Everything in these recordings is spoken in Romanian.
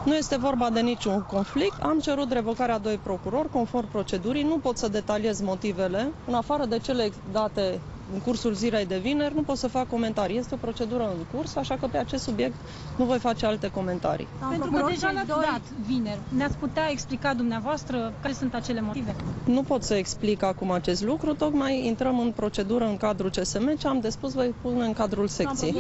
Nu este vorba de niciun conflict. Am cerut revocarea 2 procurori conform procedurii. Nu pot să detaliez motivele. În afară de cele date în cursul zilei de vineri, nu pot să fac comentarii. Este o procedură în curs, așa că pe acest subiect nu voi face alte comentarii. Pentru că deja le-ați dat vineri. Ne-ați putea explica dumneavoastră care sunt acele motive? Nu pot să explic acum acest lucru, tocmai intrăm în procedură în cadrul CSM, ce am de spus voi pune în cadrul secției.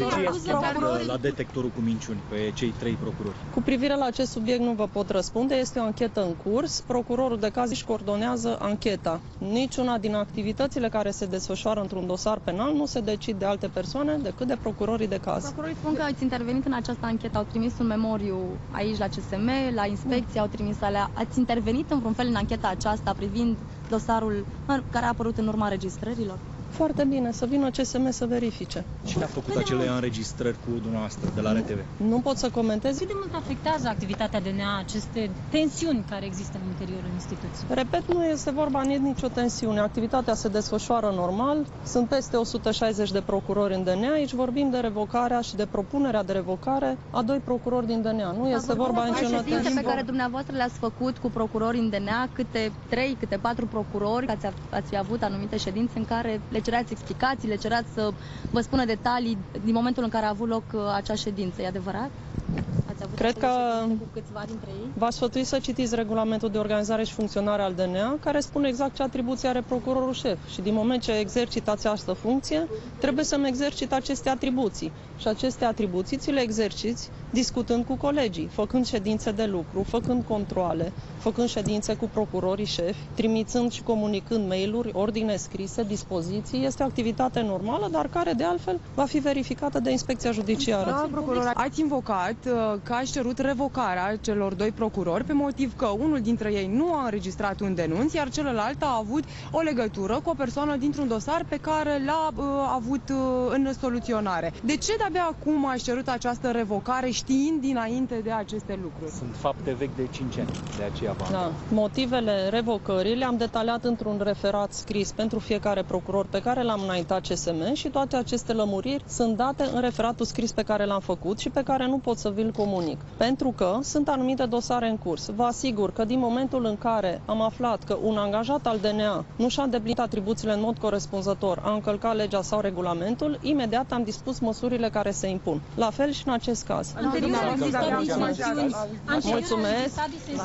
La detectorul cu minciuni pe cei 3 procurori. Cu privire la acest subiect nu vă pot răspunde, este o anchetă în curs, procurorul de caz își coordonează ancheta. Niciuna din activitățile care se desfășoară într-un dosar penal nu se decide de alte persoane decât de procurorii de caz. Procurorii spun că ați intervenit în această anchetă, au trimis un memoriu aici la CSM, la inspecție, au trimis alea. Ați intervenit în vreun fel în ancheta aceasta privind dosarul care a apărut în urma înregistrărilor? Foarte bine, să vină CSM să verifice. Cine a făcut acele înregistrări cu dumneavoastră de la RTV? Nu pot să comentez. Cât de mult afectează activitatea DNA aceste tensiuni care există în interiorul instituției? Repet, nu este vorba nicio tensiune. Activitatea se desfășoară normal. Sunt peste 160 de procurori în DNA. Aici vorbim de revocarea și de propunerea de revocare a 2 procurori din DNA. Nu este vorba niciodată de ședințe pe care dumneavoastră le-ați făcut cu procurori în DNA, câte 3, câte 4 procurori, ați fi avut anumite ședințe în care le cereați explicații, le cereați să vă spună detalii din momentul în care a avut loc acea ședință. E adevărat? Cred că cu câțiva dintre ei? v-aș sfătui să citiți regulamentul de organizare și funcționare al DNA, care spune exact ce atribuții are procurorul șef. Și din moment ce exercită această funcție, trebuie să-mi exercit aceste atribuții. Și aceste atribuții ți le exerciți discutând cu colegii, făcând ședințe de lucru, făcând controale, făcând ședințe cu procurorii șefi, trimițând și comunicând mail-uri, ordine scrise, dispoziții. Este o activitate normală, dar care de altfel va fi verificată de inspecția judiciară. Da, procuror, ați invocat că ați cerut revocarea celor 2 procurori pe motiv că unul dintre ei nu a înregistrat un denunț, iar celălalt a avut o legătură cu o persoană dintr-un dosar pe care l-a avut în soluționare. De ce de-abia acum ați cerut această revocare știind dinainte de aceste lucruri? Sunt fapte vechi de 5 ani, de aceea da. Motivele revocării le-am detaliat într-un referat scris pentru fiecare procuror pe care l-am înaintat CSM și toate aceste lămuriri sunt date în referatul scris pe care l-am făcut și pe care nu pot să vi-l comunic. Pentru că sunt anumite dosare în curs. Vă asigur că din momentul în care am aflat că un angajat al DNA nu și-a îndeplinit atribuțiile în mod corespunzător, a încălcat legea sau regulamentul, imediat am dispus măsurile care se impun. La fel și în acest caz. Mulțumesc.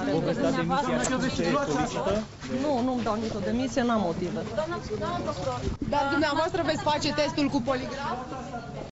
Nu-mi dau nicio demisie, n-am motive. Dar dumneavoastră veți face testul cu poligraf?